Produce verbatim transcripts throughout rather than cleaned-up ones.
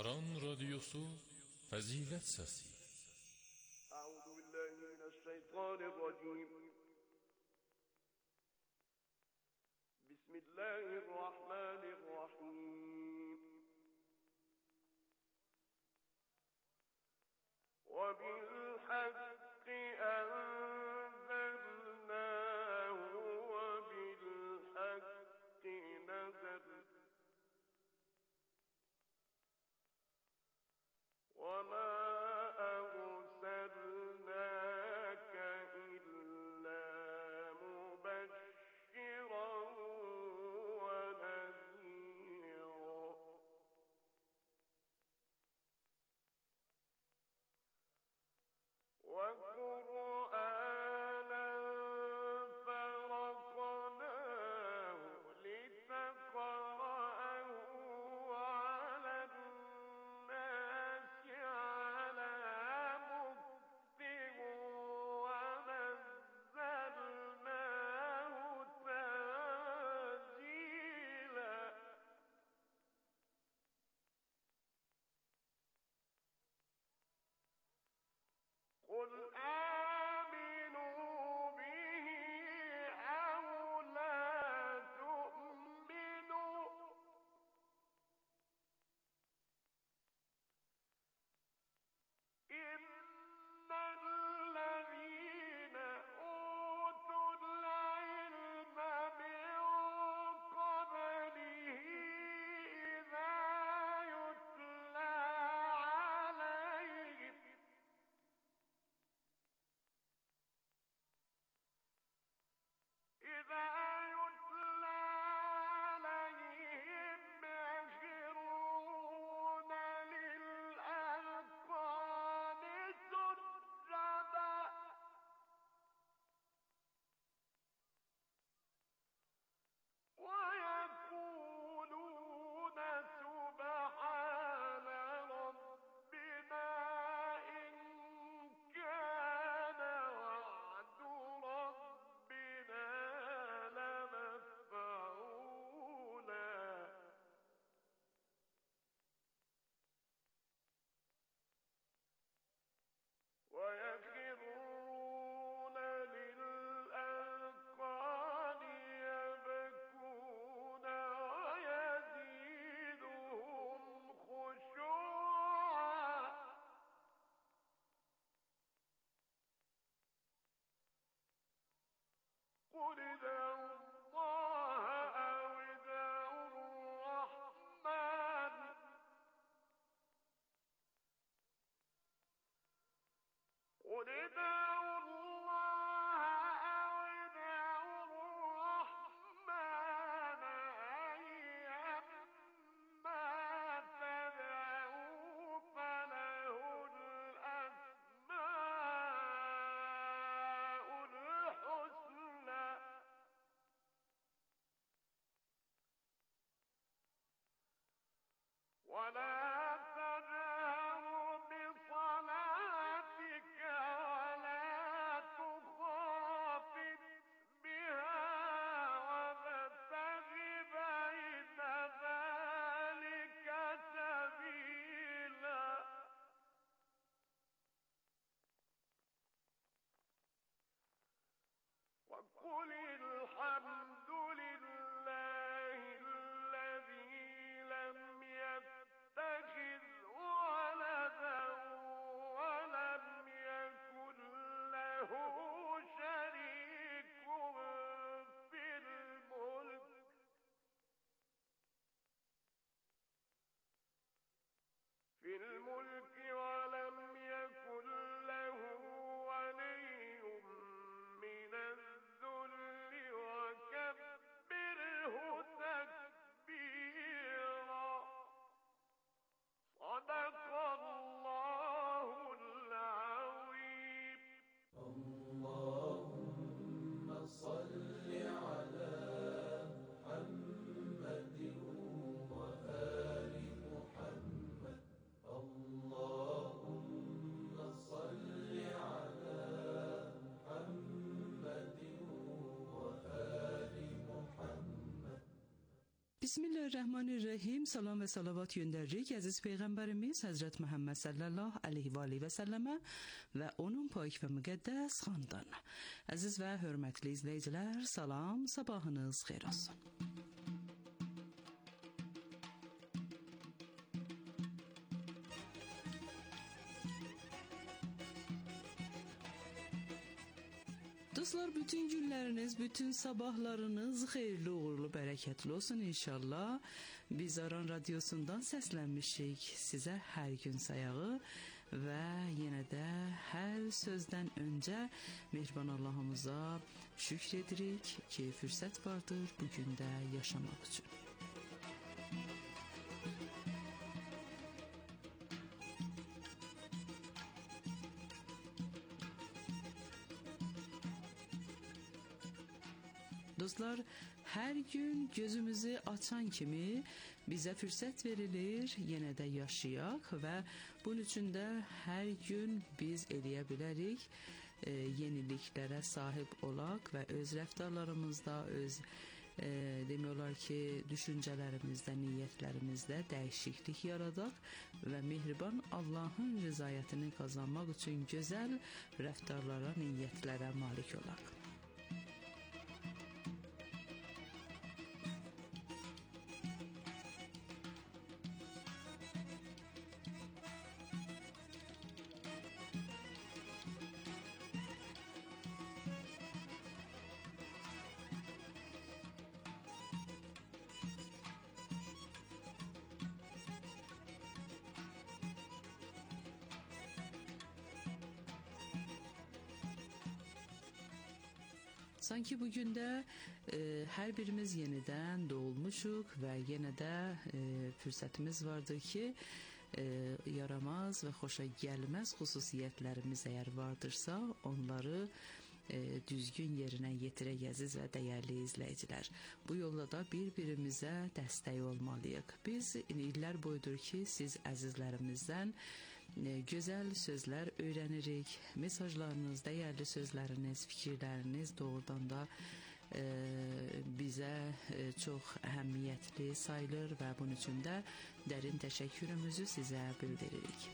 Aran Radyosu Fazilet Sesi. Euzu billahi mineşşeytanirracim. Bismillahirrahmanirrahim. Ve bil hakki enzelnahu ve bil hakki nazal. وَمَا أَرْسَلْنَاكَ إِلَّا مُبَشِّرًا وَنَذِيرًا وَقُرْآنًا فَرَقْنَاهُ لِتَقْرَأَهُ عَلَى النَّاسِ عَلَى مُكْثٍ وَنَزَّلْنَاهُ تَنزِيلًا. قُلْ آمِنُوا بِهِ أَوْ لَا تُؤْمِنُوا إِنَّ الَّذِينَ أُوتُوا الْعِلْمَ مِن قَبْلِهِ إِذَا يُتْلَىٰ عَلَيْهِمْ إِذَا يُتْلَىٰ عَلَيْهِمْ يَخِرُّونَ لِلْأَذْقَانِ سُجَّدًا وَيَقُولُونَ سُبْحَانَ رَبِّنَا إِن كَانَ وَعْدُ رَبِّنَا لَمَفْعُولًا وَيَخِرُّونَ لِلْأَذْقَانِ يَبْكُونَ وَيَزِيدُهُمْ خُشُوعًا قُلِ ادْعُوا اللَّهَ أَوِ ادْعُوا الرَّحْمَٰنَ قُلِ ادْعُوا اللَّهَ أَوِ ادْعُوا الرَّحْمَٰنَ أَيًّمَّا تَدْعُوا فَلَهُ الْأَسْمَاءُ الْحُسْنَىٰ وَلَا تَجْهَرْ بِصَلَاتِكَ وَلَا تُخَافِتْ بِهَا وَابْتَغِ بَيْنَ ذَٰلِكَ سَبِيلًا وَقُلِ الْحَمْدُ لِلَّهِ الَّذِي لَمْ يَتَّخِذْ وَلَدًا وَلَمْ يَكُن لَّهُ شَرِيكٌ فِي الْمُلْكِ في الملك وَلَمْ يَكُن لَّهُ وَلِيٌّ مِّنَ الذُّلِّ وَكَبِّرْهُ تَكْبِيرًا. صدق الله العظيم. الله Bismillahirrahmanirrahim. Salam və salavat göndəririk əziz Peyğəmbərimiz Həzrət Məhəmməd sallallahu aleyhi və aleyhi və səlləmə və onun pak və müqəddəs xandan. Əziz və hörmətli izləyicilər, salam, sabahınız xeyir olsun. Dostlar, bütün günləriniz, bütün sabahlarınız xeyirli, uğurlu, bərəkətli olsun inşallah. Biz Aran Radiosundan səslənmişik sizə hər gün sayağı və yenə də hər sözdən öncə mehriban Allahımıza şükr edirik ki, fürsət vardır bugün də yaşamaq üçün. Dostlar, hər gün gözümüzü açan kimi bizə fürsət verilir, yenə də yaşayaq və bunun üçün də hər gün biz eləyə bilərik, e, yeniliklərə sahib olaq və öz rəftarlarımızda, öz e, demək olar ki, düşüncələrimizdə, niyyətlərimizdə dəyişiklik yaradaq və mehriban Allahın rızayətini qazanmaq üçün gözəl rəftarlara, niyyətlərə malik olaq. Sanki bugün də e, hər birimiz yenidən doğulmuşuq və yenə də e, fürsətimiz vardır ki, e, yaramaz və xoşa gəlməz xüsusiyyətlərimiz əgər vardırsa, onları e, düzgün yerinə yetirək əziz və dəyərli izləyicilər. Bu yolla da bir-birimizə dəstək olmalıyıq. Biz illər boyudur ki, siz əzizlərimizdən gözəl sözlər öyrənirik. Mesajlarınız, dəyərli sözləriniz, fikirləriniz doğrudan da e, bizə e, çox əhəmiyyətli sayılır və bunun üçün də dərin təşəkkürümüzü sizə bildiririk.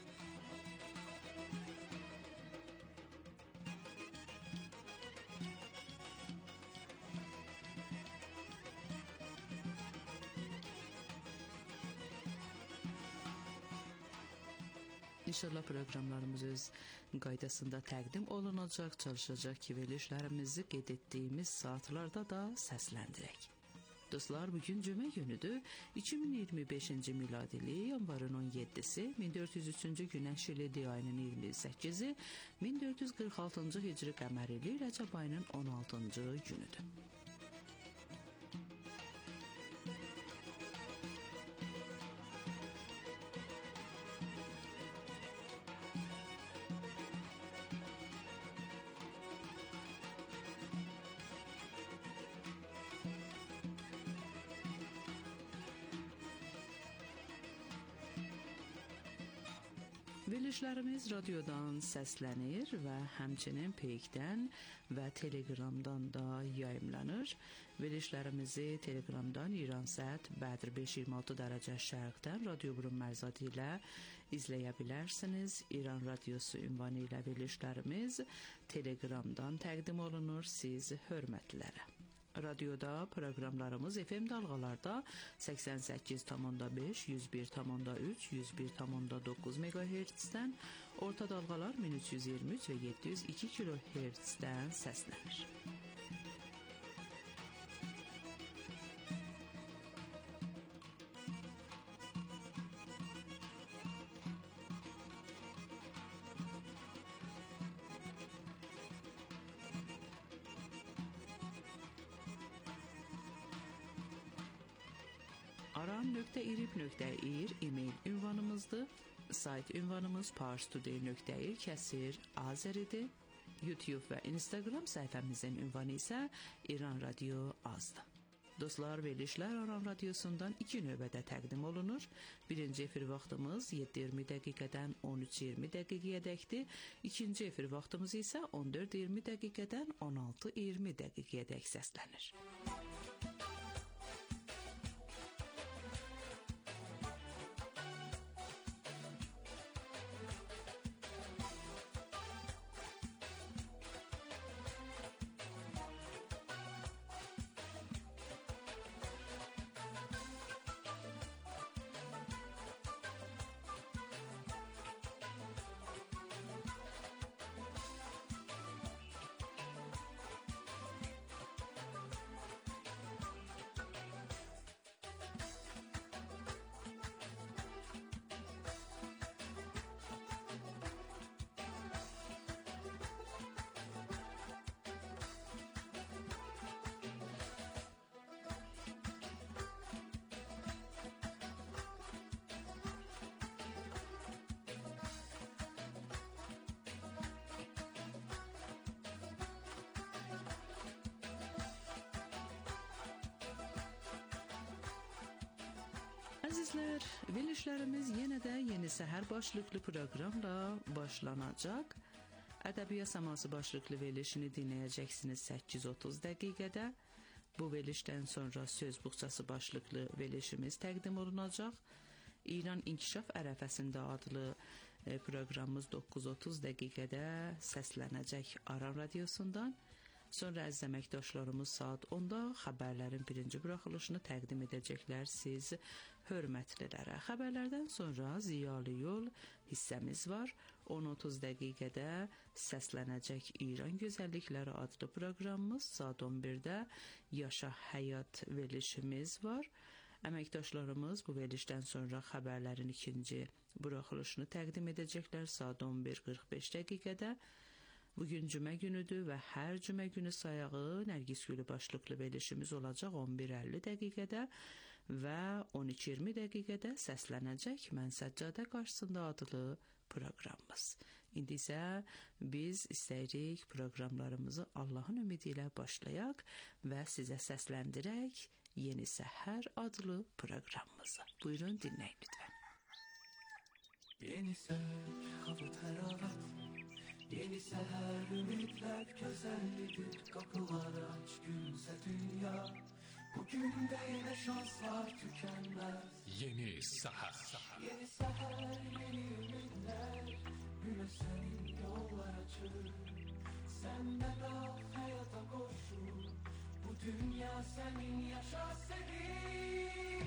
İnşallah proqramlarımız öz qaydasında təqdim olunacaq, çalışacaq ki, verilişlərimizi qeyd etdiyimiz saatlarda da səsləndirək. Dostlar, bugün cümə günüdür. iki min iyirmi beşinci miladili yanvarın on yeddisi, min dörd yüz üçüncü günəş ili ayının iyirmi səkkizi, min dörd yüz qırx altıncı hicri qəmərili Rəcəb ayının on altıncı günüdür. Verilişlərimiz radiodan səslənir və həmçinin Peykdən və Telegramdan da yayımlanır. Verilişlərimizi Telegramdan İransat Bədr beş iyirmi altı dərəcə şərqdən Radio Burun Mərzadı ilə izləyə bilərsiniz. İran Radiosu ünvanı ilə verilişlərimiz Telegramdan təqdim olunur siz hörmətlilərə. Radioda proqramlarımız F M dalğalarda səksən səkkiz tam beş, yüz bir tam üç, yüz bir tam doqquz meqahertzdən, orta dalğalar min üç yüz iyirmi üç və yeddi yüz iki kilohertzdən səslənir. aran nöqtə irib nöqtə ir e-mail ünvanımızdır. Sayt ünvanımız parstoday nöqtə ir kəsir azəridir. YouTube və Instagram səhifəmizin ünvanı isə İran Radio azdır. Dostlar, verilişlər Aran Radiosundan iki növbədə təqdim olunur. Birinci efir vaxtımız yeddi iyirmi dəqiqədən on üç iyirmi dəqiqəyədəkdir. İkinci efir vaxtımız isə on dörd iyirmi dəqiqədən on altı iyirmi dəqiqəyədək səslənir. Əzizlər, verilişlərimiz yenə də Yeni Səhər başlıqlı proqramla başlanacaq. Ədəbiyyat Səması başlıqlı verilişini dinləyəcəksiniz səkkiz otuz dəqiqədə. Bu verilişdən sonra Söz Buxçası başlıqlı verilişimiz təqdim olunacaq. İran İnkişaf Ərəfəsində adlı e, proqramımız doqquz otuz dəqiqədə səslənəcək Aran radiosundan. Sonra əziz əməkdaşlarımız saat onda xəbərlərin birinci buraxılışını təqdim edəcəklər siz hörmətlilərə. Xəbərlərdən sonra Ziyalı Yol hissəmiz var. on otuz dəqiqədə səslənəcək İran Gözəllikləri adlı proqramımız. Saat on birdə Yaşa Həyat verilişimiz var. Əməkdaşlarımız bu verilişdən sonra xəbərlərin ikinci buraxılışını təqdim edəcəklər saat on bir qırx beş dəqiqədə. Bugün cümə günüdür və hər cümə günü sayağı Nərgis Gülü başlıqlı verilişimiz olacaq on bir əlli dəqiqədə və on iki iyirmi dəqiqədə səslənəcək Mən Səccadə qarşısında adlı proqramımız. İndi isə biz istəyirik proqramlarımızı Allahın ümidi ilə başlayaq və sizə səsləndirək Yeni Səhər adlı proqramımızı. Buyurun dinləyin lütfen. Yeni səhər, hava təravət. Yeni seher ümitler güzellidir. Kapılar aç gülse dünya. Bugün de yine şanslar tükenmez. Yeni Səhər. Yeni seher yeni ümitler. Güne senin yollar açır. Sen de dal hayata koşur. Bu dünya senin yaşa sevin.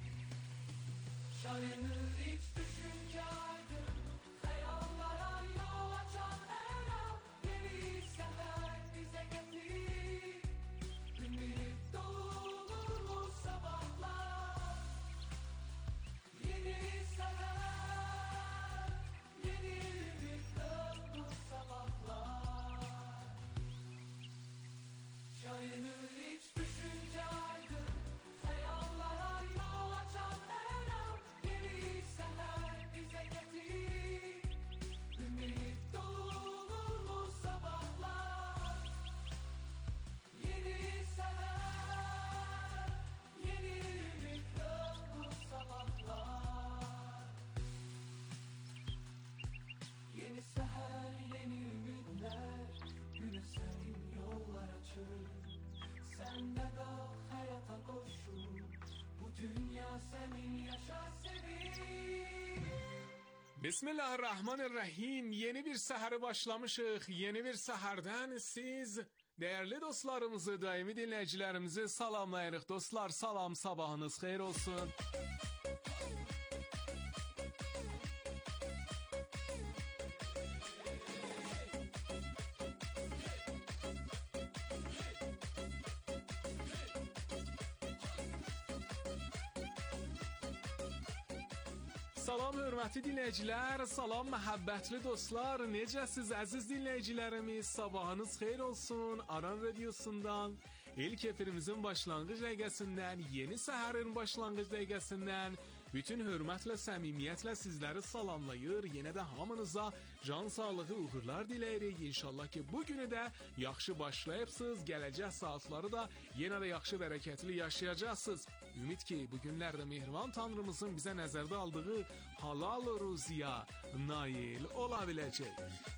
Şayanır hiç düşünce aydın. Hayallara yol açan her an. Yeni sefer bize getir. Ümit dolu sabahlar. Yeni sefer. Yeni ümit dolu sabahlar. Şayanır hiç düşünce aydın. Hayallara yol açan her an. Yeni sefer bize getir. Ümit dolu sabahlar. Yeni sefer. Yeni ümit dolu sabahlar. Yeni seher yeni ümitler. Güne senin yollar açır. Sen de dal hayata koşur. Bu dünya senin yaşa sevin. Bismillahirrahmanirrahim. Yeni bir səhəri başlamışıq. Yeni bir səhərdən siz değerli dostlarımızı, daimi dinləyicilərimizi salamlayırıq. Dostlar, salam, sabahınız xeyir olsun. Salam hörmətli dinləyicilər, salam məhəbbətli dostlar, necəsiz əziz dinləyicilərimiz, sabahınız xeyir olsun. Aran radiosundan, ilk efirimizin başlanğıc dəqiqəsindən, yeni səhərin başlanğıc dəqiqəsindən bütün hörmətlə, səmimiyyətlə sizləri salamlayır. Yenə də hamınıza can sağlığı, uğurlar diləyirik. İnşallah ki, bu günü də yaxşı başlayıbsınız, gələcək saatları da yenə də yaxşı bərəkətli yaşayacaqsınız. Ümid ki, bu günlərdə Mehriban Tanrımızın bizə nəzərdə aldığı halal ruziya nail ola biləcək.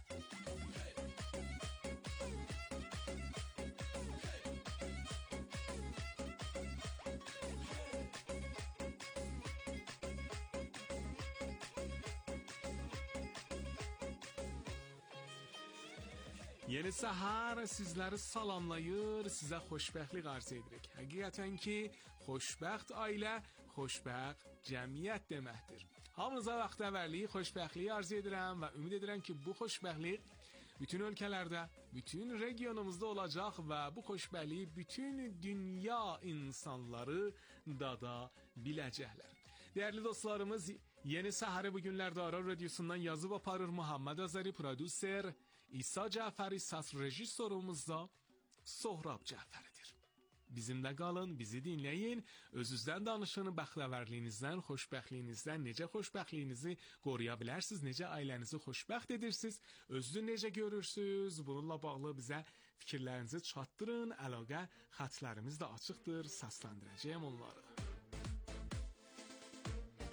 Yeni səhər sizləri salamlayır, sizə xoşbəxtlik arz edirik. Həqiqətən ki, xoşbəxt ailə, xoşbəxt cəmiyyət deməkdir. Hamınıza vaxtəvərlik, xoşbəxtliyi arz edirəm və ümid edirəm ki, bu xoşbəxtlik bütün ölkələrdə, bütün regionumuzda olacaq və bu xoşbəxtliyi bütün dünya insanları dada biləcəklər. Dəyərli dostlarımız, yeni səhəri bu günlərdə Aran radiosundan yazıb aparır Muhammed Azəri, prodüser İsa Cəfəri, səs rejissorumuzda Sohrab Cəfəridir. Bizimlə qalın, bizi dinləyin, özünüzdən danışın, bəxtəvərliyinizdən, xoşbəxtliyinizdən, necə xoşbəxtliyinizi qoruya bilərsiniz, necə ailənizi xoşbəxt edirsiniz, özünüzü necə görürsünüz, bununla bağlı bizə fikirlərinizi çatdırın, əlaqə xətlərimiz də açıqdır, səsləndirəcəyəm onları.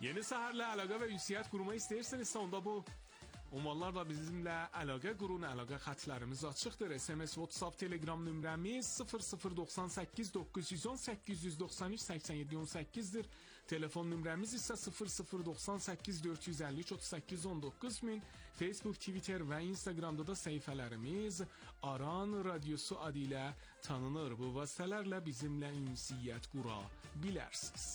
Yeni Səhrlə əlaqə və ünsiyyət qurmaq istəyirsinizsə, onda bu ünvanlarla bizimlə əlaqə qurun. Əlaqə xətlərimiz açıqdır. S M S, WhatsApp, Telegram nömrəmiz sıfır sıfır doxsan səkkiz doqquz yüz on səkkiz yüz doxsan üç səksən yeddi on səkkizdir. Telefon nömrəmiz isə sıfır sıfır doxsan səkkiz dörd yüz əlli üç otuz səkkiz on doqquz min. Facebook, Twitter və Instagramda da səhifələrimiz Aran Radiosu adı ilə tanınır. Bu vasitələrlə bizimlə ünsiyyət qura bilərsiniz.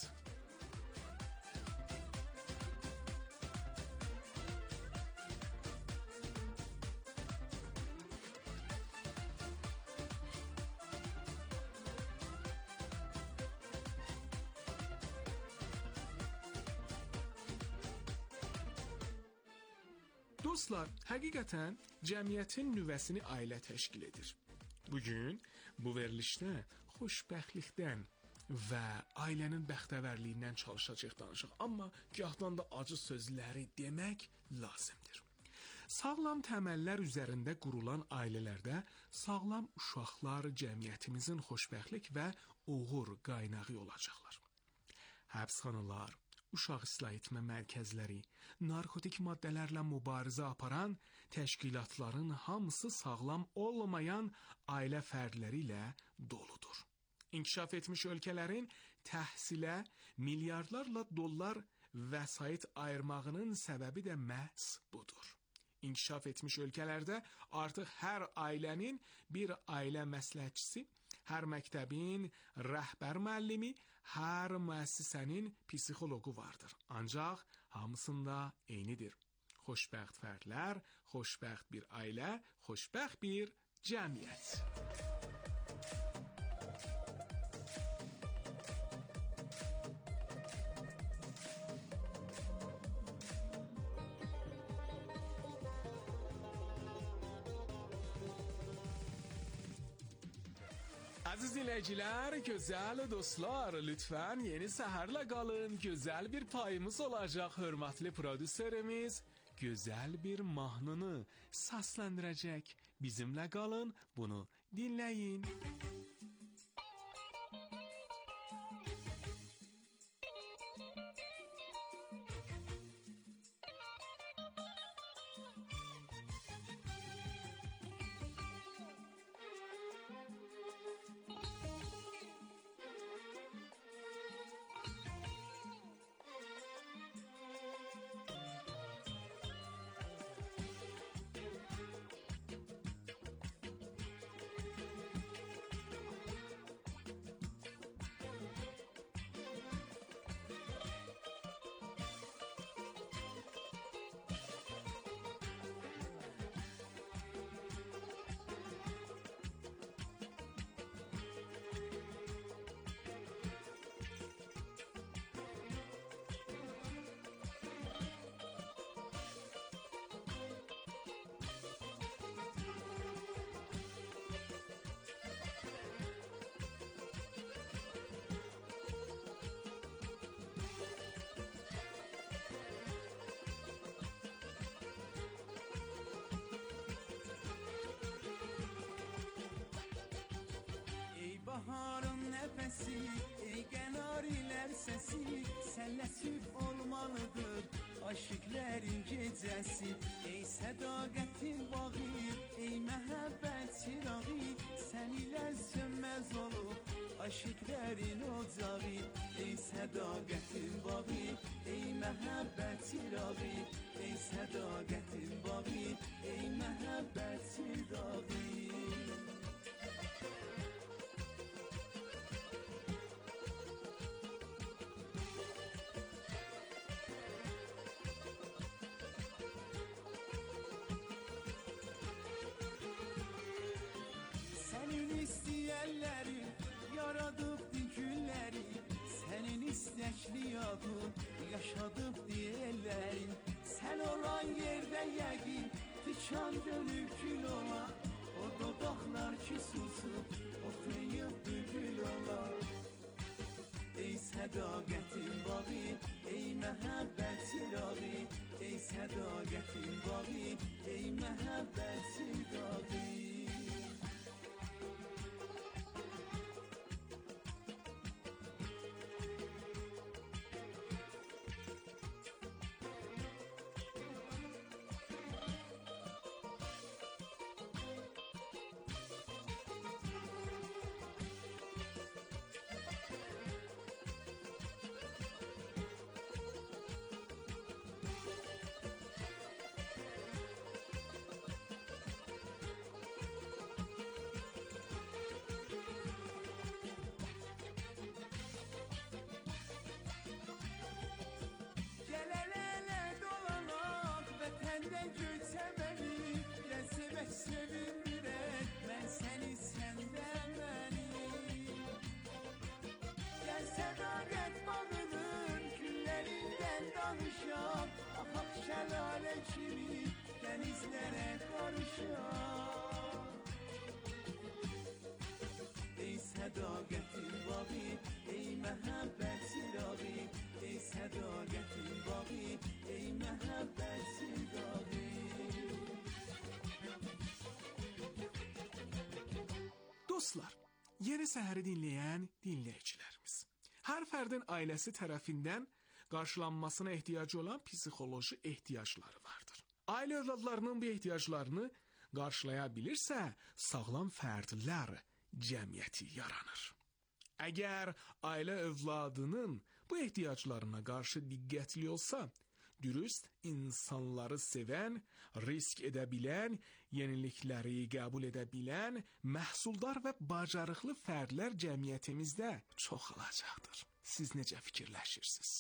Dostlar, həqiqətən cəmiyyətin nüvəsini ailə təşkil edir. Bugün bu verilişdə xoşbəxtlikdən və ailənin bəxtəvərliyindən çalışacaq danışıq. Amma gahdan da acı sözləri demək lazımdır. Sağlam təməllər üzərində qurulan ailələrdə sağlam uşaqlar cəmiyyətimizin xoşbəxtlik və uğur qaynağı olacaqlar. Həbsxanalar, uşaq islah etmə mərkəzləri, narkotik maddələrlə mübarizə aparan təşkilatların hamısı sağlam olmayan ailə fərdləri ilə doludur. İnkişaf etmiş ölkələrin təhsilə milyardlarla dollar vəsait ayırmağının səbəbi də məhz budur. İnkişaf etmiş ölkələrdə artıq hər ailənin bir ailə məsləhətçisi, hər məktəbin rəhbər müəllimi, hər müəssisənin psixoloqu vardır. Ancaq hamısında eynidir. Xoşbəxt fərdlər, xoşbəxt bir ailə, xoşbəxt bir cəmiyyət. Aziz dinləyicilər, gözəl dostlar, lütfən Yeni Səhərlə qalın. Gözəl bir payımız olacaq. Hörmətli prodüserimiz gözəl bir mahnını səsləndirəcək. Bizimlə qalın, bunu dinləyin. Baharın nəfəsi, ey qənarilər səsi, sənlə sübh olmalıdır aşıqlərin gecəsi. Ey sədaqətin bağı, ey məhəbbət çırağı, sən ilə sönməz olub aşıqlərin ocağı. Ey sədaqətin bağı, ey məhəbbət çırağı, ey sədaqətin bağı, ey məhəbbət çırağı. İstəkliyadım, yaşadıb deyərlərin, sən olan yerdə yəqin, tikan dönüb gül ola, o dodaqlar ki susub, oxuyub bülbül ola. Ey sədaqətin bağı, ey məhəbbət çırağı, ey sədaqətin bağı, ey məhəbbət çırağı. danışan Akak şelale kimi denizlere karışan Ey sədaqətin bağı, ey məhəbbət sirağı Ey sədaqətin bağı, ey məhəbbət sirağı Dostlar, Yeni Səhəri dinləyən dinləyicilərimiz, hər fərdin ailəsi tərəfindən qarşılanmasına ehtiyacı olan psixoloji ehtiyacları vardır. Ailə övladlarının bu ehtiyaclarını qarşılaya bilirsə, sağlam fərdlər cəmiyyəti yaranır. Əgər ailə övladının bu ehtiyaclarına qarşı diqqətli olsa, dürüst insanları sevən, risk edə bilən, yenilikləri qəbul edə bilən, məhsuldar və bacarıqlı fərdlər cəmiyyətimizdə çoxalacaqdır. Siz necə fikirləşirsiniz?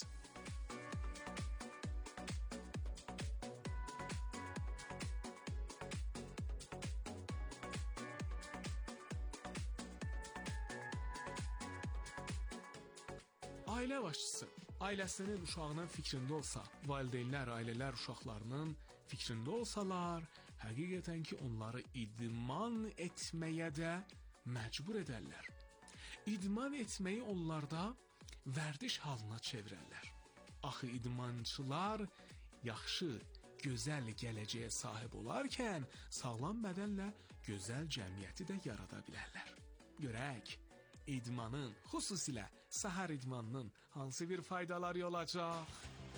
Ailə başçısı ailəsinin uşağının fikrində olsa, valideynlər, ailələr uşaqlarının fikrində olsalar, həqiqətən ki, onları idman etməyə də məcbur edərlər. İdman etməyi onlarda vərdiş halına çevirərlər. Axı idmançılar yaxşı, gözəl gələcəyə sahib olarkən, sağlam bədənlə gözəl cəmiyyəti də yarada bilərlər. Görək, idmanın, xüsusilə səhər idmanının hansı bir faydaları olacaq?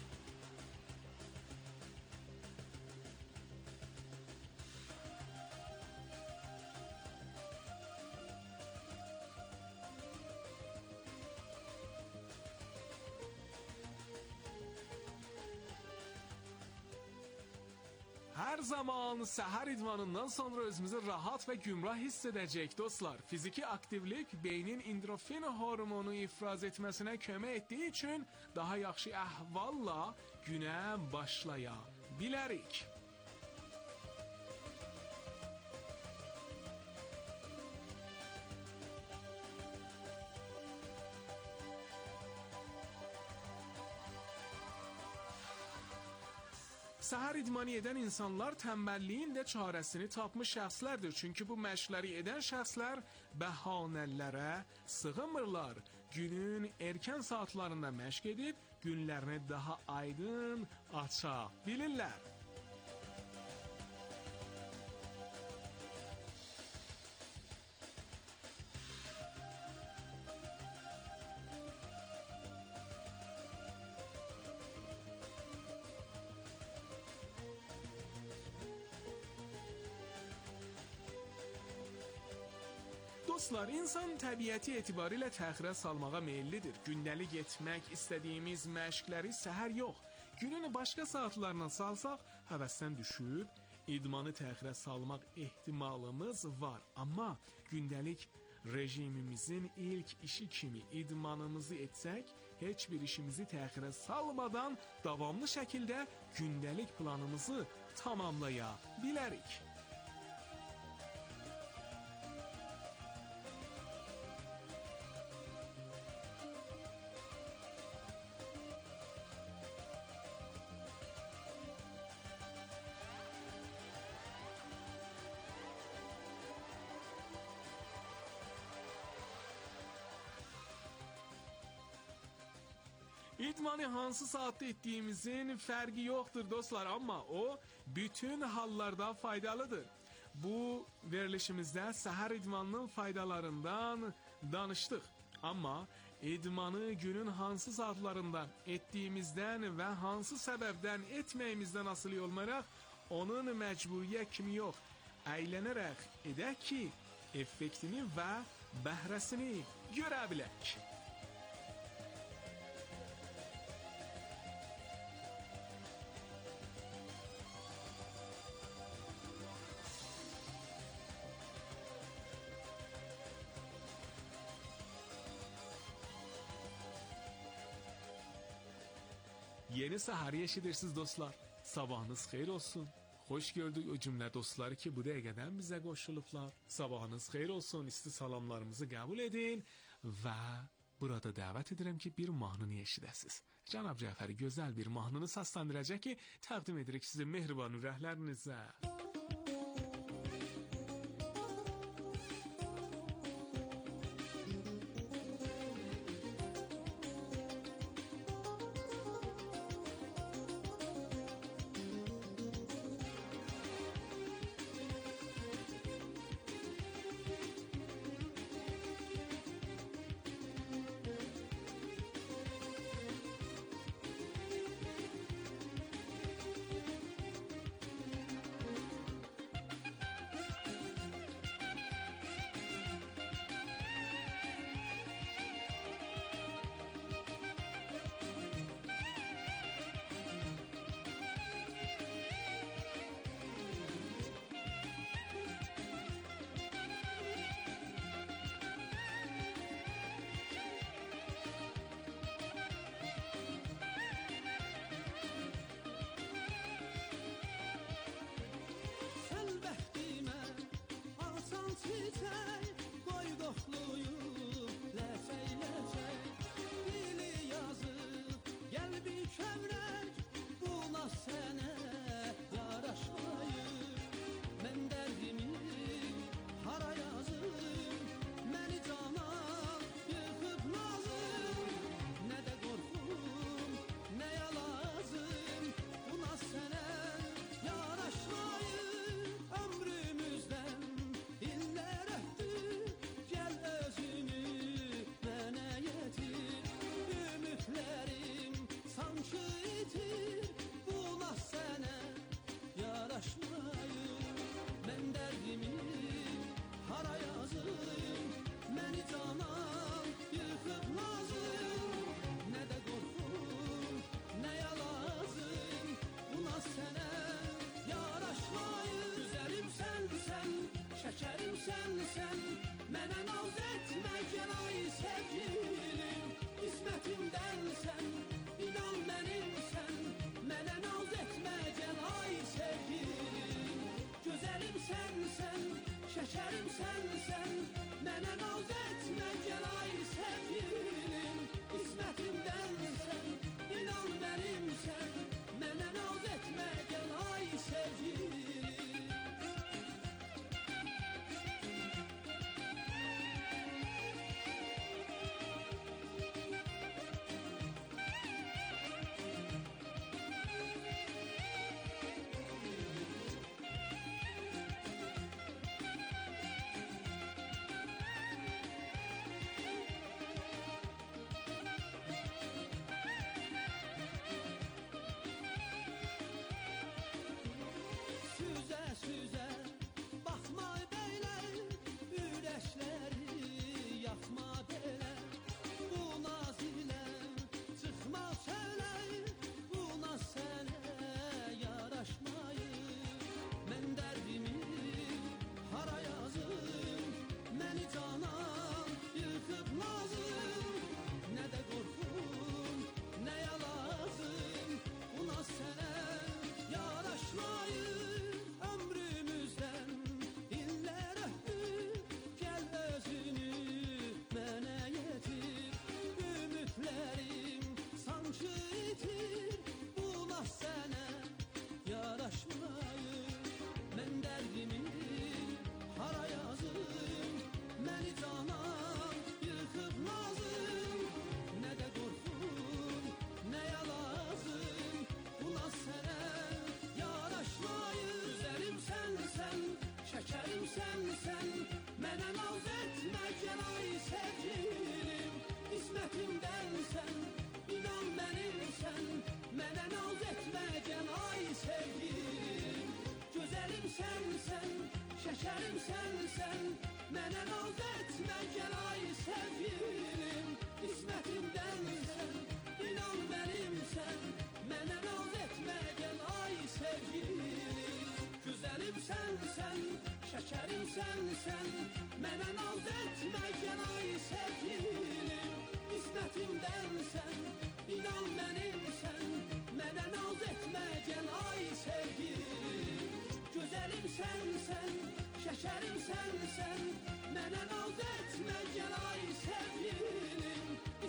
Hər zaman səhər idmanından sonra özümüzü rahat və gümrah hiss edəcək dostlar. Fiziki aktivlik beynin endorfin hormonu ifraz etməsinə kömək etdiyi üçün daha yaxşı əhvalla günə başlaya bilərik. Səhər idmanı edən insanlar tənbəlliyin də çarəsini tapmış şəxslərdir. Çünki bu məşqləri edən şəxslər bəhanələrə sığınmırlar. Günün erkən saatlarında məşq edib günlərini daha aydın aça bilirlər. Dostlar, insan təbiəti etibarilə təxirə salmağa meyillidir. Gündəlik etmək istədiyimiz məşqləri səhər yox, günün başqa saatlarına salsaq, həvəsdən düşüb, idmanı təxirə salmaq ehtimalımız var. Amma gündəlik rejimimizin ilk işi kimi idmanımızı etsək, heç bir işimizi təxirə salmadan davamlı şəkildə gündəlik planımızı tamamlaya bilərik. İdmanı hansı saatdə etdiyimizin fərqi yoxdur dostlar, amma o bütün hallarda faydalıdır. Bu verilişimizdə səhər idmanının faydalarından danışdıq. Amma idmanı günün hansı saatlarında etdiyimizdən və hansı səbəbdən etməyimizdən asılı olmayaraq, onun məcburiyyət kimi yox, əylənərək edək ki, effektini və bəhrəsini görə bilək. Yeni səhəri eşidirsiniz dostlar. Sabahınız xeyir olsun. Xoş gördük o cümlə dostları ki, bu dəqiqədən bizə qoşulublar. Sabahınız xeyir olsun. İsti salamlarımızı qəbul edin və burada dəvət edirəm ki, bir mahnını eşidəsiniz. Cənab Cəfəri gözəl bir mahnını səsləndirəcək ki, təqdim edirik sizin mehriban ürəklərinizə. çiçək, qoy qoxluyub ləçək-ləçək, dili yazıb, gəl bir kövrək, buna sənə yaraşmayıb. Mən dərdimi hara yazım, məni cana yıxıb nazım, nə də qorxum, nəyə lazım, buna sənə yaraşmayıb. Ömrümüzdən illər ötdü, gəl özünü mənə yetir. Ümidlərim sanki itir, buna sənə yaraşmayıb. Mən dərdimi hara yazım, məni canan yıxıb nazım, nə də qorxum, nəyə lazım, buna sənə yaraşmayıb. Güzəlim sənsən, şəkərim sənsən, mənə naz etmə gəl ay sevgilim. İsmətimdənsən, inan mənimsən, mənə naz etmə gəl ay sevgilim. Gözəlim sənsən, şəkərim sənsən, mənə naz etmə gəl ay sevgilim. İsmətimdənsən, inan mənimsən, mənə naz etmə gəl ay sevgilim. Süzə süzə baxma belə, ürəkləri yaxma belə. Bu naz ilə çıxma çölə, bu naz sənə yaraşmayıb. Mən dərdimi hara yazım, məni canan yıxıb nazım, nə də qorxum, nəyə lazım, bu naz sənə yaraşmayıb. Ömrümüzdən illər ötdü, gəl özünü mənə yetir. Ümidlərim sanki itir, bu naz sənə yaraşmayıb. Mən dərdimi hara yazım, məni canan yıxıb nazım, nə də qorxum, nəyə lazım, bu naz sənə yaraşmayıb. Güzəlim sənsən, şəkərim sənsən, mənə naz etmə gəl ay sevgilim. İsmətimdənsən, inan mənimsən, mənə naz etmə gəl ay sevgilim. Gözəlim sənsən, şəkərim sənsən, mənə naz etmə gəl ay sevgilim. İsmətimdənsən, inan mənimsən, mənə naz etmə gəl ay sevgilim. Güzəlim sənsən, şəkərim sənsən, mənə naz etmə gəl ay sevgilim. İsmətimdənsən, inan mənimsən, mənə naz etmə gəl ay sevgilim. Gözəlim sənsən, şəkərim sənsən, mənə naz etmə gəl ay sevgilim.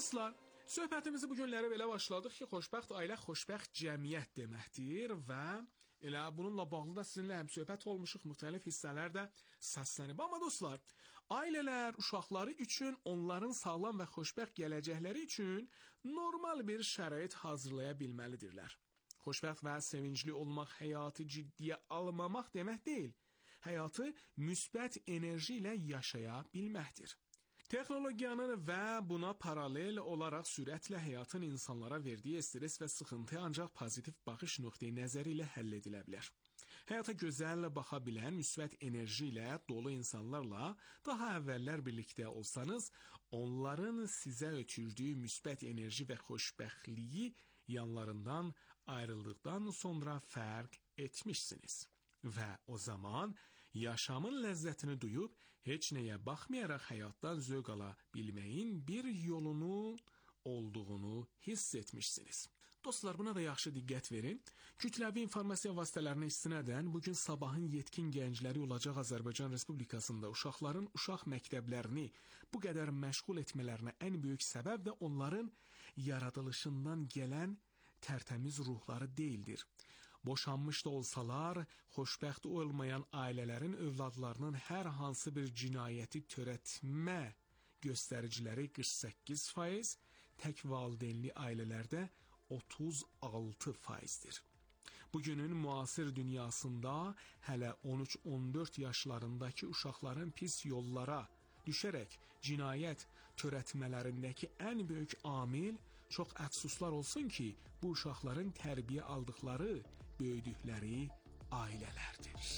Dostlar, söhbətimizi bu günlərə belə başladıq ki, xoşbəxt ailə xoşbəxt cəmiyyət deməkdir və elə bununla bağlı da sizinlə həm söhbət olmuşuq, müxtəlif hissələrdə səslənib. Amma dostlar, ailələr uşaqları üçün, onların sağlam və xoşbəxt gələcəkləri üçün normal bir şərait hazırlaya bilməlidirlər. Xoşbəxt və sevincli olmaq həyatı ciddiyə almamaq demək deyil, həyatı müsbət enerji ilə yaşaya bilməkdir. Texnologiyanın və buna paralel olaraq sürətlə həyatın insanlara verdiyi stres və sıxıntı ancaq pozitiv baxış nöqteyi nəzəri ilə həll edilə bilər. Həyata gözəl baxa bilən, müsbət enerji ilə dolu insanlarla daha əvvəllər birlikdə olsanız, onların sizə ötürdüyü müsbət enerji və xoşbəxtliyi yanlarından ayrıldıqdan sonra fərq etmişsiniz. Və o zaman yaşamın ləzzətini duyub, heç nəyə baxmayaraq həyatdan zövq ala bilməyin bir yolunu olduğunu hiss etmişsiniz. Dostlar, buna da yaxşı diqqət verin. Kütləvi informasiya vasitələrinə istinədən bugün sabahın yetkin gəncləri olacaq Azərbaycan Respublikasında uşaqların uşaq məktəblərini bu qədər məşğul etmələrinə ən böyük səbəb də onların yaradılışından gələn tərtəmiz ruhları deyildir. Boşanmış da olsalar, xoşbəxt olmayan ailələrin övladlarının hər hansı bir cinayəti törətmə göstəriciləri qırx səkkiz faiz, tək valideynli ailələrdə otuz altı faizdir. Bugünün müasir dünyasında hələ on üç on dörd yaşlarındakı uşaqların pis yollara düşərək cinayət törətmələrindəki ən böyük amil, çox əfsuslar olsun ki, bu uşaqların tərbiyə aldıqları, böyüdükləri ailələrdir.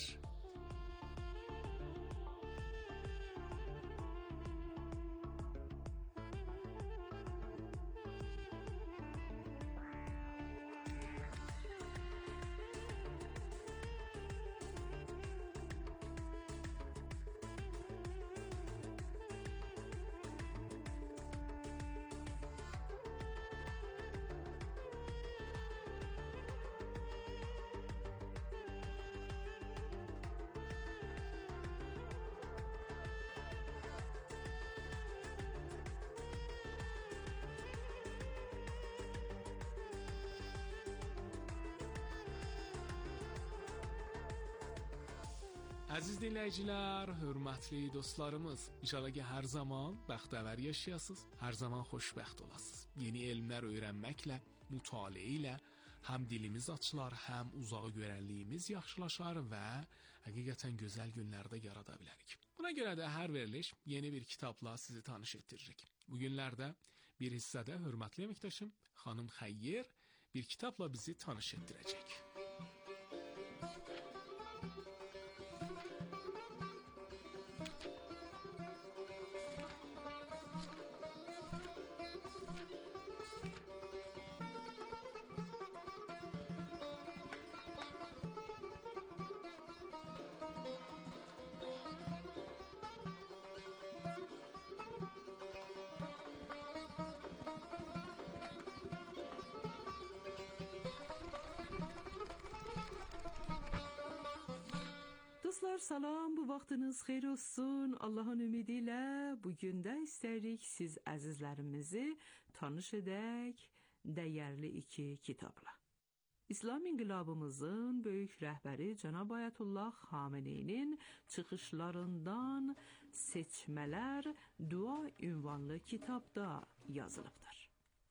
Əziz dinləyicilər, hörmətli dostlarımız, inşallah ki, hər zaman bəxtəvər yaşayasınız, hər zaman xoşbəxt olasınız. Yeni elmlər öyrənməklə, mütaliə ilə həm dilimiz açılar, həm uzağı görənliyimiz yaxşılaşar və həqiqətən gözəl günlərdə yarada bilərik. Buna görə də hər veriliş yeni bir kitabla sizi tanış etdiririk. Bu günlərdə bir hissədə hörmətli əməkdaşım xanım Xəyyir bir kitabla bizi tanış etdirəcək. Dostlar, salam, bu vaxtınız xeyir olsun. Allahın ümidi ilə bugün də istəyirik siz əzizlərimizi tanış edək dəyərli iki kitabla. İslam inqilabımızın böyük rəhbəri Cənab Ayətullah Xameneyinin çıxışlarından seçmələr dua ünvanlı kitabda yazılıbdır.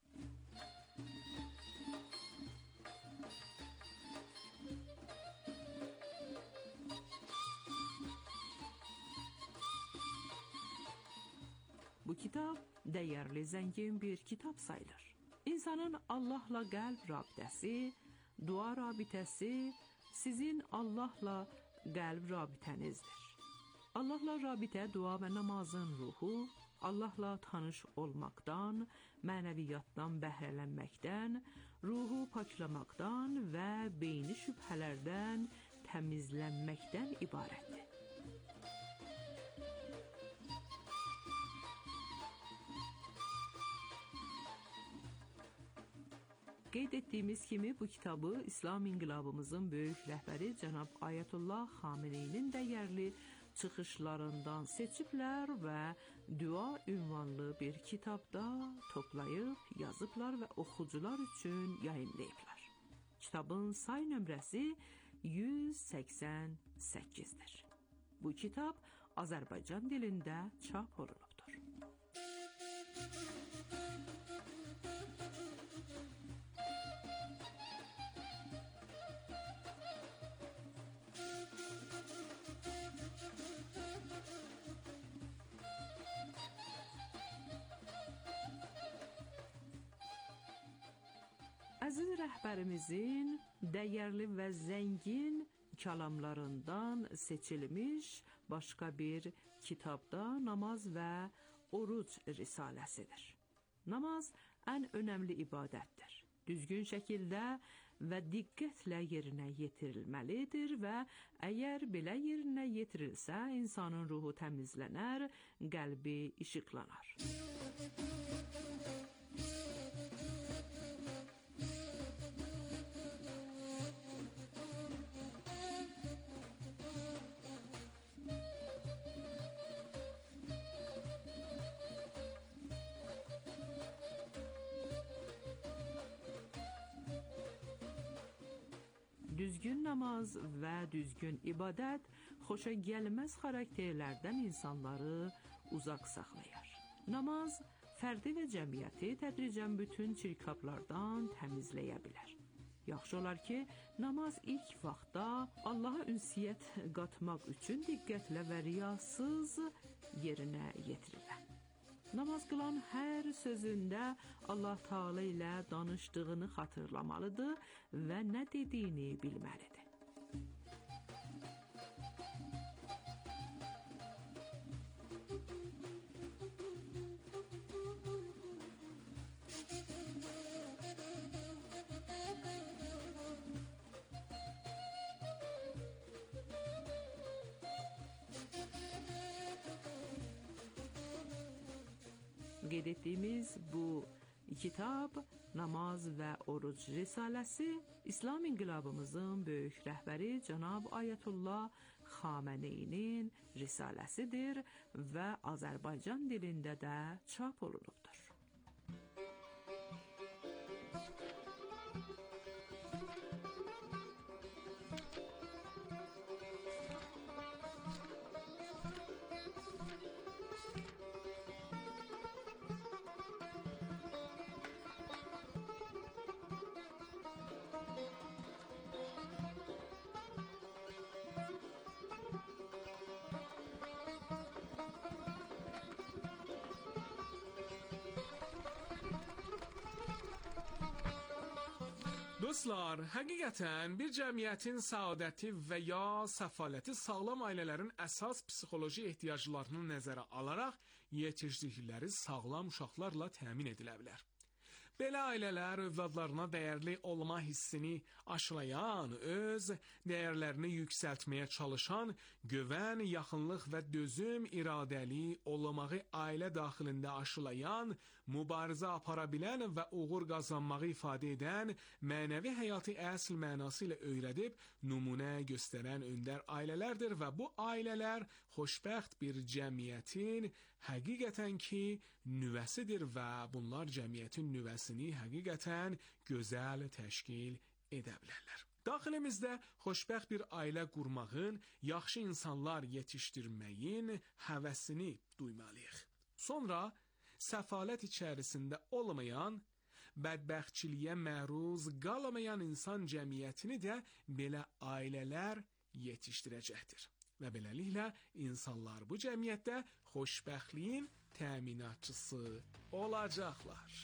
Bu kitab dəyərli, zəngin bir kitab sayılır. İnsanın Allahla qəlb rabitəsi, dua rabitəsi sizin Allahla qəlb rabitənizdir. Allahla rabitə dua və namazın ruhu, Allahla tanış olmaqdan, mənəviyyatdan bəhrələnməkdən, ruhu paklamaqdan və beyni şübhələrdən təmizlənməkdən ibarətdir. Qeyd etdiyimiz kimi bu kitabı İslam inqilabımızın böyük rəhbəri Cənab Ayətullah Xameneyinin dəyərli çıxışlarından seçiblər və dua ünvanlı bir kitabda toplayıb yazıblar və oxucular üçün yayınlayıblar. Kitabın say nömrəsi yüz səksən səkkizdir. Bu kitab Azərbaycan dilində çap olunubdur. Əziz rəhbərimizin dəyərli və zəngin kəlamlarından seçilmiş başqa bir kitabda namaz və oruc risaləsidir. Namaz ən önəmli ibadətdir. Düzgün şəkildə və diqqətlə yerinə yetirilməlidir və əgər belə yerinə yetirilsə, insanın ruhu təmizlənər, qəlbi işıqlanar. Düzgün namaz və düzgün ibadət xoşa gəlməz xarakterlərdən insanları uzaq saxlayır. Namaz fərdi və cəmiyyəti tədricən bütün çirkablardan təmizləyə bilər. Yaxşı olar ki, namaz ilk vaxtda Allaha ünsiyyət qatmaq üçün diqqətlə və riyasız yerinə yetirilir. Namaz qılan hər sözündə Allah Teala ilə danışdığını xatırlamalıdır və nə dediyini bilməlidir. Qeyd etdiyimiz bu kitab, Namaz və Oruc risaləsi, İslam inqilabımızın böyük rəhbəri Cənab Ayətullah Xameneyinin risaləsidir və Azərbaycan dilində də çap olunubdur. Dostlar, həqiqətən bir cəmiyyətin səadəti və ya səfaləti sağlam ailələrin əsas psixoloji ehtiyaclarını nəzərə alaraq yetişdirdikləri sağlam uşaqlarla təmin edilə bilər. Belə ailələr övladlarına dəyərli olma hissini aşılayan, öz dəyərlərini yüksəltməyə çalışan, güvən, yaxınlıq və dözüm iradəli olmağı ailə daxilində aşılayan, mübarizə apara bilən və uğur qazanmağı ifadə edən, mənəvi həyatı əsl mənası ilə öyrədib, nümunə göstərən öndər ailələrdir və bu ailələr xoşbəxt bir cəmiyyətin həqiqətən ki nüvəsidir və bunlar cəmiyyətin nüvəsini həqiqətən gözəl təşkil edə bilərlər. Daxilimizdə xoşbəxt bir ailə qurmağın, yaxşı insanlar yetişdirməyin həvəsini duymalıyıq. Sonra səfalət içərisində olmayan, bədbəxtçiliyə məruz qalmayan insan cəmiyyətini də belə ailələr yetişdirəcəkdir. Və beləliklə insanlar bu cəmiyyətdə xoşbəxtliyin təminatçısı olacaqlar.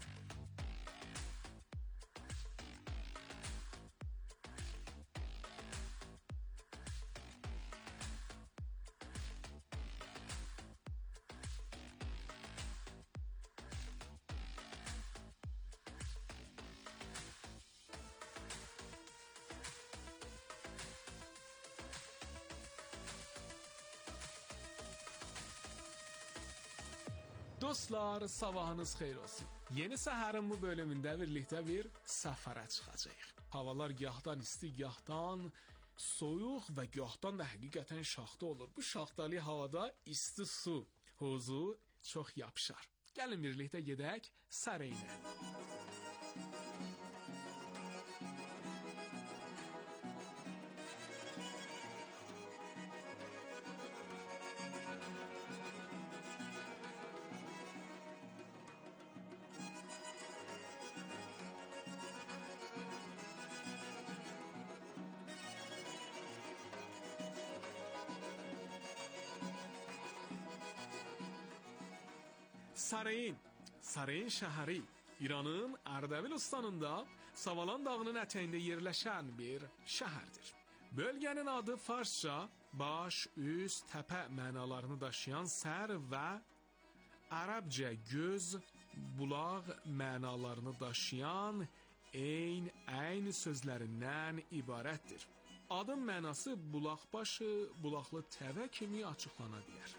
Dostlar, sabahınız xeyir olsun. Yeni səhərin bu bölümündə birlikdə bir səfərə çıxacağıq. Havalar gahdan isti, gahdan soyuq və gahdan da həqiqətən şaxta olur. Bu şaxtalı havada isti su havuzu çox yapışar. Gəlin birlikdə gedək Sareynə. Sareyn, Sareyn şəhəri İranın Ərdəbil ustanında Savalan dağının ətəyində yerləşən bir şəhərdir. Bölgənin adı farsça baş, üst, təpə mənalarını daşıyan sər və ərəbcə göz, bulaq mənalarını daşıyan eyn, əyn sözlərindən ibarətdir. Adın mənası bulaqbaşı, bulaqlı təvə kimi açıqlana bilər.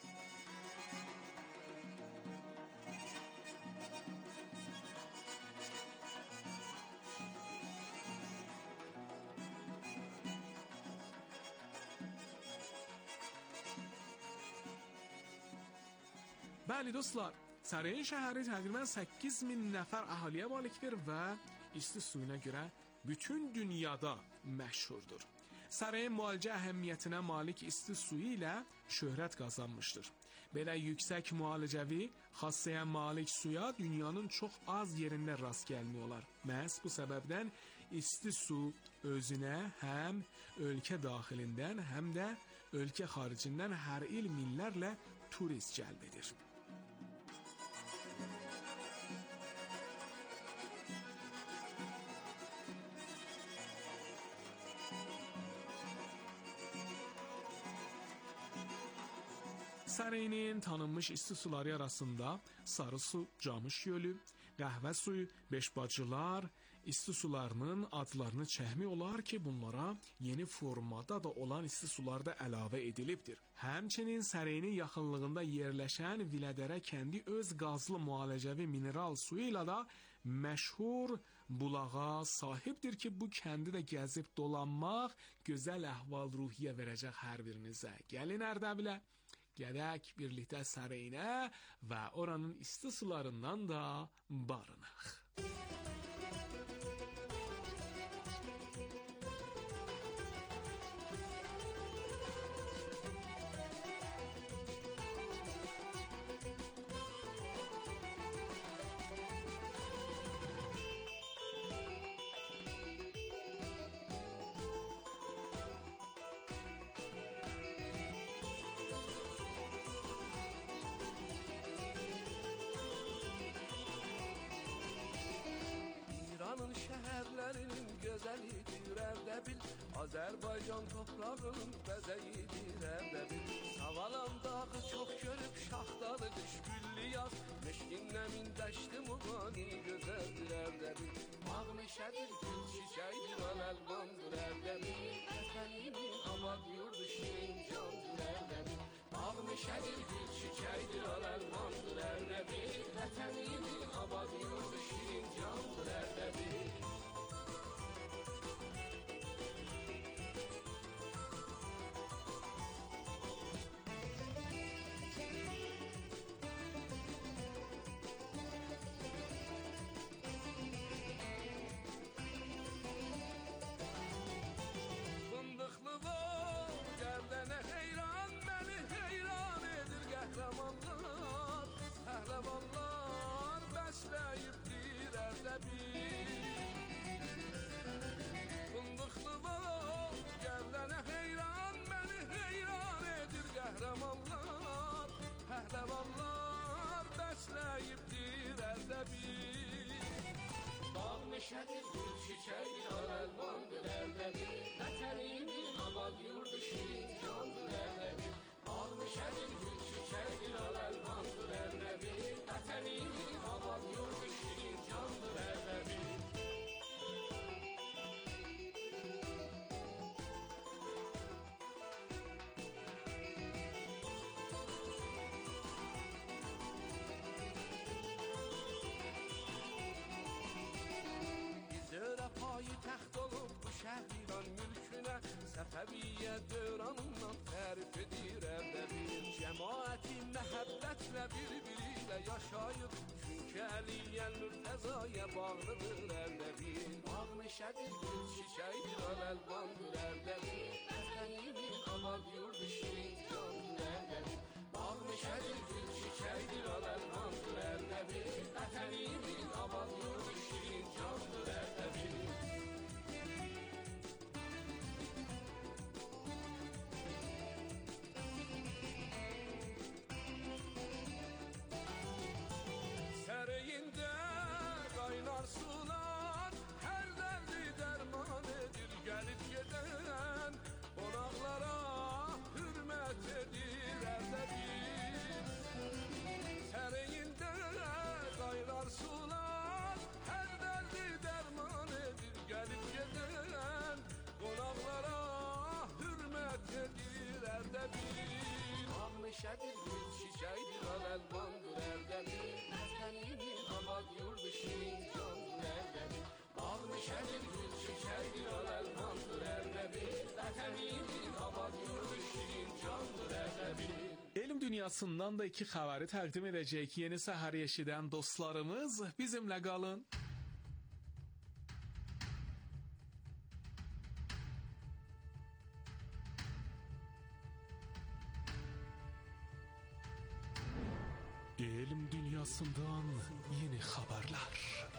Bəli dostlar, Sareyn şəhəri təqribən səkkiz min nəfər əhaliyə malikdir və isti suyuna görə bütün dünyada məşhurdur. Sareyn müalicə əhəmiyyətinə malik isti suyu ilə şöhrət qazanmışdır. Belə yüksək müalicəvi xassəyə malik suya dünyanın çox az yerində rast gəlmək olar. Məhz bu səbəbdən isti su özünə həm ölkə daxilindən, həm də ölkə xaricindən hər il minlərlə turist cəlb edir. Sareynin tanınmış isti suları arasında Sarı su, Camış gölü, Qəhvə suyu, Beşbacılar isti sularının adlarını çəkmək olar ki, bunlara yeni formada da olan isti sular da əlavə edilibdir. Həmçinin Sareynin yaxınlığında yerləşən Vilədərə kəndi öz qazlı müalicəvi mineral suyu ilə da məşhur bulağa sahibdir ki, bu kəndi də gəzib dolanmaq gözəl əhval-ruhiyyə verəcək hər birinizə. Gəlin Ərdəbilə. Gedək birlikdə Sareynə və oranın isti sularından da barınaq. İranın şəhərlərinin gözəlidir Ərdəbil, Azərbaycan toprağının bəzəyidir Ərdəbil. Savalan dağı çox görüb şaxtalı qış güllü yaz, meşkinnəmin dəşti müğani gözəldir Ərdəbil. Ağ meşədir, gül çiçəkdir, al-əlvandır Ərdəbil, vətənimin abad yurdu şirin candır Ərdəbil. Ağ meşədir, gül çiçəkdir, al-əlvandır Ərdəbil, vətənimin abad yurdu şirin candır Ərdəbil. Qəhrəmanlar, pəhləvanlar bəsləyibdir Ərdəbil. Bağ meşədir, gül çiçəkdir, al-əlvandır Ərdəbil, vətənimin abad yurdu şirin candır Ərdəbil. Bağ meşədir, gül çiçəkdir, al-əlvandır Ərdəbil, vətənimin abad yurdu şirin candır Ərdəbil. Payı təxt olub bu şəhriran mülkünə, təbiyyət dövranından tərif edir ərdəbil. Cəmaəti məhəbbətlə bir-biri ilə yaşayıb, çünki Əliyyəl Mürtəzaya bağlıdır ərdəbil. Bağ meşədir, gül çiçəkdir, al-əlvandır ərdəbil. Vətənimin abad yurdu şirin candır ərdəbil. Bağ meşədir, gül çiçəkdir, al-əlvandır ərdəbil. Vətənimin abad yurdu şirin candır ərdəbil. Sərəyində qaynar sular, hər dərdi dərman edir, gəlib gedən qonaqlara hürmət edir ərdəbil. Sərəyində qaynar sular, hər dərdi dərman edir, gəlib gedən qonaqlara hürmət edir ərdəbil. Bağ meşədir, gül çiçəkdir, al-əlvandır ərdəbil. Vətənimin abad yurdu şirin candır ərdəbil. Bağ meşədir, gül çiçəkdir, al-əlvandır ərdəbil. Vətənimin abad yurdu şirin candır ərdəbil. Elm dünyasından da iki xəbəri təqdim edəcək yeni səhər eşidən dostlarımız, bizimlə qalın. Elm dünyasından yeni xəbərlər.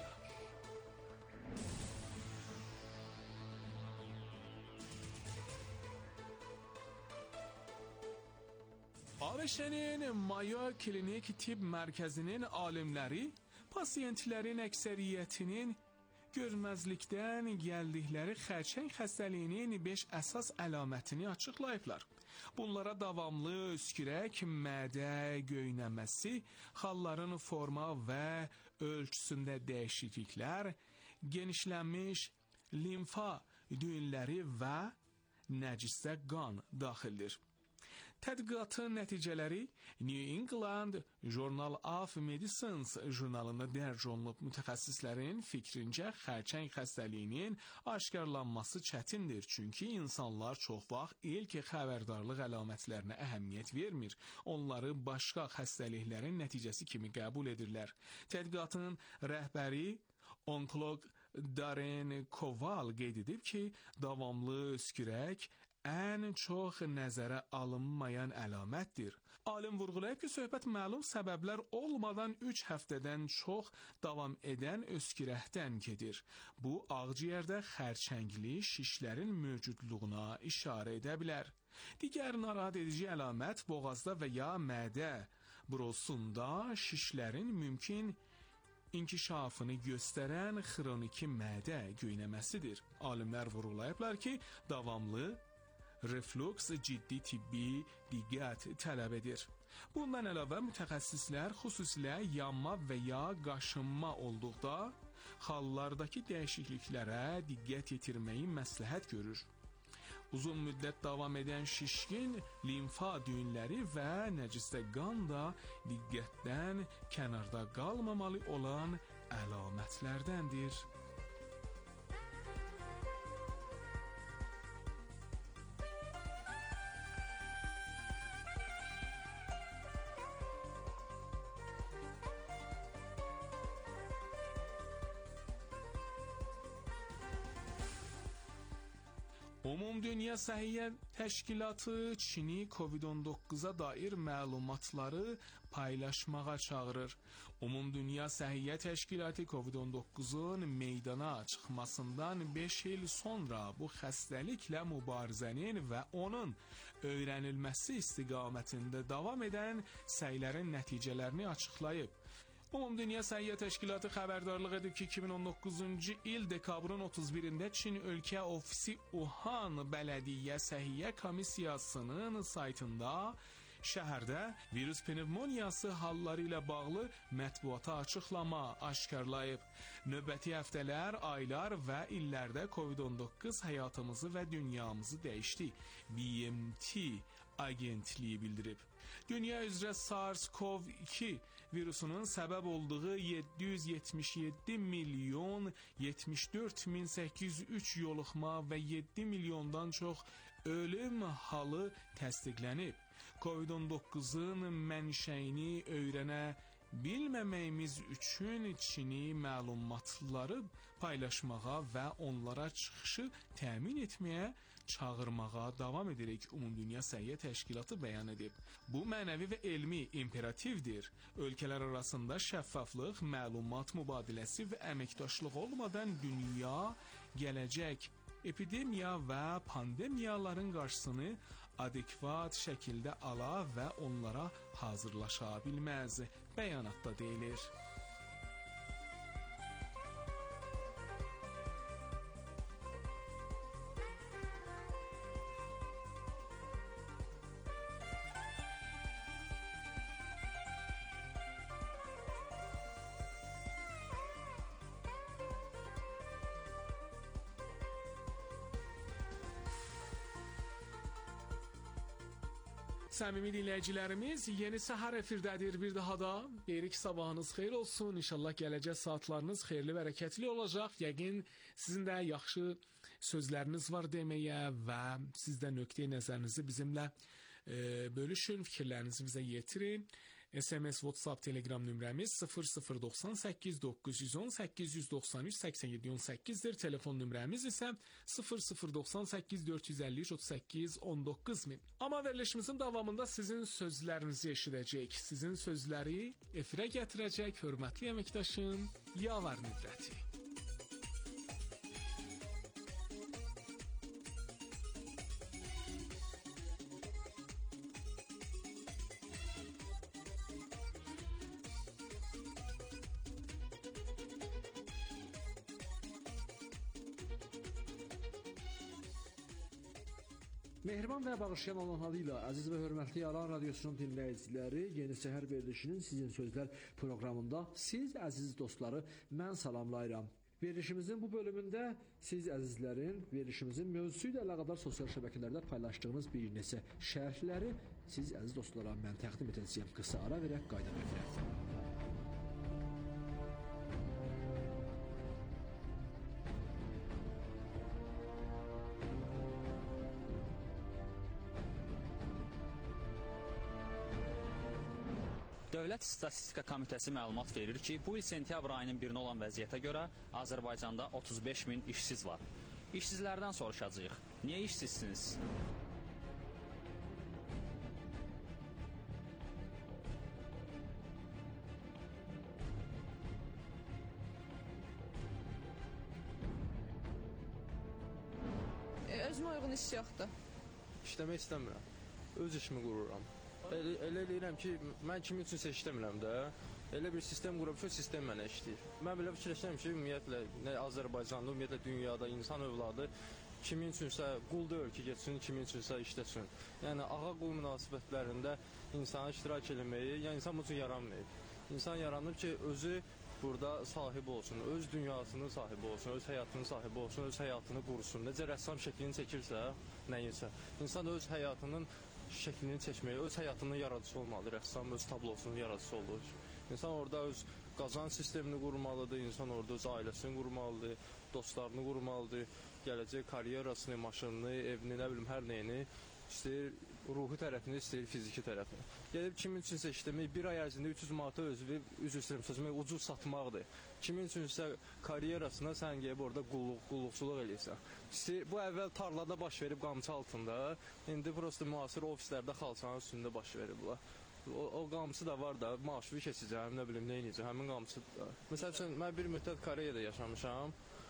ABŞ-nin Mayo Klinik Tibb Mərkəzinin alimləri pasiyentlərin əksəriyyətinin görməzlikdən gəldikləri xərçəng xəstəliyinin beş əsas əlamətini açıqlayıblar. Bunlara davamlı öskürək, mədə göynəməsi, xalların forma və ölçüsündə dəyişikliklər, genişlənmiş limfa düyünləri və nəcisdə qan daxildir. Tədqiqatın nəticələri New England Journal of Medicine jurnalında dərc olunub. Mütəxəssislərin fikrincə xərçəng xəstəliyinin aşkarlanması çətindir, çünki insanlar çox vaxt ilk xəbərdarlıq əlamətlərinə əhəmiyyət vermir. Onları başqa xəstəliklərin nəticəsi kimi qəbul edirlər. Tədqiqatın rəhbəri onkoloq Darren Koval qeyd edib ki, davamlı öskürək ən çox nəzərə alınmayan əlamətdir. Alim vurğulayıb ki, söhbət məlum səbəblər olmadan üç həftədən çox davam edən öskürəkdən gedir. Bu, ağciyərdə xərçəngli şişlərin mövcudluğuna işarə edə bilər. Digər narahat edici əlamət boğazda və ya mədə brosunda şişlərin mümkün inkişafını göstərən xroniki mədə göynəməsidir. Alimlər vurğulayıblar ki, davamlı refluks ciddi tibbi diqqət tələb edir. Bundan əlavə mütəxəssislər xüsusilə yanma və ya qaşınma olduqda xallardakı dəyişikliklərə diqqət yetirməyi məsləhət görür. Uzun müddət davam edən şişkin limfa düyünləri və nəcisdə qan da diqqətdən kənarda qalmamalı olan əlamətlərdəndir. Ümumdünya Səhiyyə Təşkilatı Çini kovid on doqquza dair məlumatları paylaşmağa çağırır. Ümumdünya Səhiyyə Təşkilatı kovid on doqquzun meydana çıxmasından beş il sonra bu xəstəliklə mübarizənin və onun öyrənilməsi istiqamətində davam edən səylərin nəticələrini açıqlayıb. Ümumdünya Səhiyyə Təşkilatı xəbərdarlıq edib ki, iki min on doqquzuncu il dekabrın otuz birində Çin ölkə ofisi Wuhan Bələdiyyə Səhiyyə Komissiyasının saytında şəhərdə virus pnevmoniyası halları ilə bağlı mətbuata açıqlama aşkarlayıb. Növbəti həftələr, aylar və illərdə kovid on doqquz həyatımızı və dünyamızı dəyişdi. B M T agentliyi bildirib. Dünya üzrə SARS-CoV iki virusunun səbəb olduğu yeddi yüz yetmiş yeddi milyon yetmiş dörd min səkkiz yüz üç yoluxma və yeddi milyondan çox ölüm halı təsdiqlənib. Covid on doqquzun mənşəyini öyrənə bilməməyimiz üçün Çini məlumatları paylaşmağa və onlara çıxışı təmin etməyə çağırmağa davam edirik. Ümumdünya Səhiyyə Təşkilatı bəyan edib. Bu mənəvi və elmi imperativdir. Ölkələr arasında şəffaflıq, məlumat mübadiləsi və əməkdaşlıq olmadan dünya gələcək epidemiya və pandemiyaların qarşısını adekvat şəkildə ala və onlara hazırlaşa bilməz. Bəyanatda deyilir. Səmimi dinləyicilərimiz, yeni səhər efirdədir bir daha da. Deyirik sabahınız xeyir olsun. İnşallah gələcək saatlarınız xeyirli, bərəkətli olacaq. Yəqin sizin də yaxşı sözləriniz var deməyə və siz də nöqteyi nəzərinizi bizimlə e, bölüşün, fikirlərinizi bizə yetirin. S M S, WhatsApp, Telegram nömrəmiz sıfır sıfır doxsan səkkiz doqquz yüz on səkkiz yüz doxsan üç səksən yeddi on səkkizdir. Telefon nömrəmiz isə sıfır sıfır doxsan səkkiz dörd yüz əlli üç otuz səkkiz on doqquz min. Amma verilişimizin davamında sizin sözlərinizi eşidəcək. Sizin sözləri efirə gətirəcək hörmətli əməkdaşım Yavar Nüdrəti. Mehriban və bağışlayan olan adıyla əziz və hörmətli Yalan Radiosunun dinləyiciləri, Yeni Səhər verilişinin Sizin Sözlər proqramında siz əziz dostları mən salamlayıram. Verilişimizin bu bölümündə siz əzizlərin verilişimizin mövzusu ilə əlaqədar sosial şəbəkələrdə paylaşdığınız bir neçə şərhləri siz əziz dostlara mən təqdim edəcəyəm. Qısa ara verək, qayıdaq efirə. Dövlət Statistika Komitəsi məlumat verir ki, bu il sentyabr ayının birinə olan vəziyyətə görə Azərbaycanda otuz beş min işsiz var. İşsizlərdən soruşacağıq. Niyə işsizsiniz? E, özümə uyğun iş yoxdur. İşləmək istəmirəm. Öz işimi qururam. Elə, elə eləyirəm ki, mən kimin üçünsə işləmirəm də. Elə bir sistem qurub ki, sistem mənə işləyir. Mən belə fikirləşirəm ki, ümumiyyətlə, nə Azərbaycanda, ümumiyyətlə dünyada insan övladı kimin üçünsə qul deyil ki, getsin, kimin üçünsə işləsin. Yəni, ağa-qul münasibətlərində insana iştirak eləməyi, yəni insan bu üçün yaranmayıb. İnsan yaranıb ki, özü burada sahibi olsun, öz dünyasının sahibi olsun, öz həyatının sahibi olsun, öz həyatını qursun. Necə rəssam şəklini çəkirsə, nəyinsə. İnsan öz həyatının şəklini çəkməyi, öz həyatının yaradıcısı olmalıdır. Rəssam öz tablosunun yaradıcısı olur. İnsan orada öz qazanc sistemini qurmalıdır, insan orada öz ailəsini qurmalıdır, dostlarını qurmalıdır, gələcək karyerasını, maşınını, evini, nə bilim, hər nəyini istəyir, ruhi tərəfini, istəyir fiziki tərəfini. Gedib kimin üçünsə işləmək, bir ay ərzində üç yüz manata özü, üzr istəyirəm sözmək, ucuz satmaqdır. Kimin üçünsə karyerasına sən gəlib orada qulluq, qulluqçuluq eləyirsən. İstəyir, bu əvvəl tarlada baş verib qamçı altında, indi prosta müasir ofislərdə xalçanın üstündə baş veriblər. O, o qamçı da var da, maaşlı keçəcəm, nə bilim, nə eləyəcəm, həmin qamçı da. Məsəl üçün, mən bir müddət Koreyada yaşamışam,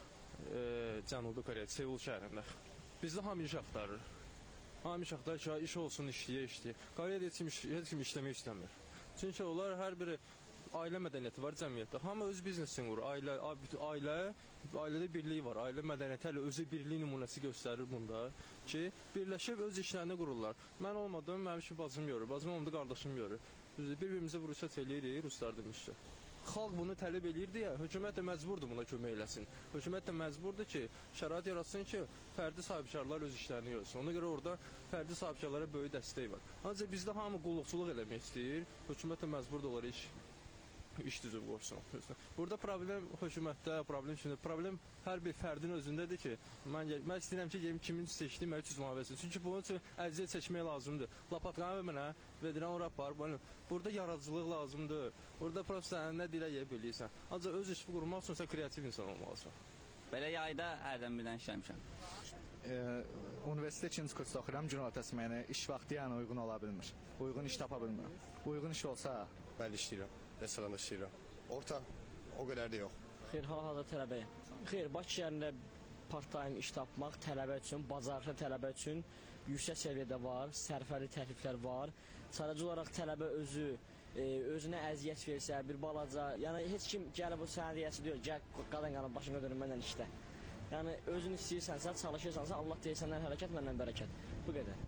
e, Cənubi Koreya, Seul şəhərində. Bizdə hamı iş axtarır. Hamı iş axtarır ki, iş olsun, işləyə, işləyə. Koreyada heç kim, heç kim işləmək istəmir. Çünki onlar hər biri ailə mədəniyyəti var cəmiyyətdə. Hamı öz biznesini qurur. Ailə, ailə, ailədə birlik var. Ailə mədəniyyəti hələ özü birlik nümunəsi göstərir bunda ki, birləşib öz işlərini qururlar. Mən olmadım, mənim ki, bacım görür. Bacım olmadı, qardaşım görür. Bir-birimizə vuruşat eləyirik, ruslar demişdi. Xalq bunu tələb eləyir deyə, hökumət də məcburdur buna kömək eləsin. Hökumət də məcburdur ki, şərait yaratsın ki, fərdi sahibkarlar öz işlərini görsün. Ona görə orada fərdi sahibkarlara böyük dəstək var. Ancaq bizdə hamı qulluqçuluq eləmək istəyir, hökumət də məcburdur onlara iş iş düzüb qoysun. Burada problem hökumətdə, problem şimdi problem hər bir fərdin özündədir ki, mən mən istəyirəm ki, gedim kimin seçdiyim üç yüz manat versin. Çünki bunun üçün əziyyət çəkmək lazımdır. Lapatqanı ver mənə, verirəm ora apar. Burada yaradıcılıq lazımdır. Burada prosta nə dilə bilirsən. Ancaq öz işini qurmaq üçün sən kreativ insan olmalısan. Belə yayda hərdən birdən işləmişəm. Universitet ikinci kursda oxuyuram, gün ortası mənə iş vaxtı yəni uyğun ola bilmir. Uyğun iş tapa bilmirəm. Uyğun iş olsa, bəli işləyirəm, restoranda işləyirəm. Orta, o qədər də yox. Xeyr, hal-hazırda tələbəyəm. Xeyr, Bakı şəhərində part-time iş tapmaq tələbə üçün, bacarıqlı tələbə üçün yüksək səviyyədə var, sərfəli təkliflər var. Sadəcə olaraq tələbə özü e, özünə əziyyət versə, bir balaca, yəni heç kim gəlib bu sənə deyəsi deyil, gəl qadan qanın başına dönüm məndən işlə. Yəni özün istəyirsənsə, çalışırsansa, Allah deyir səndən hərəkət, məndən bərəkət. Bu qədər.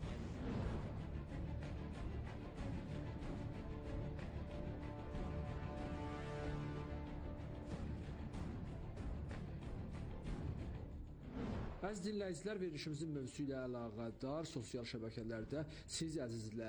Əziz dinləyicilər, verilişimizin mövzusu ilə əlaqədar sosial şəbəkələrdə siz əzizlər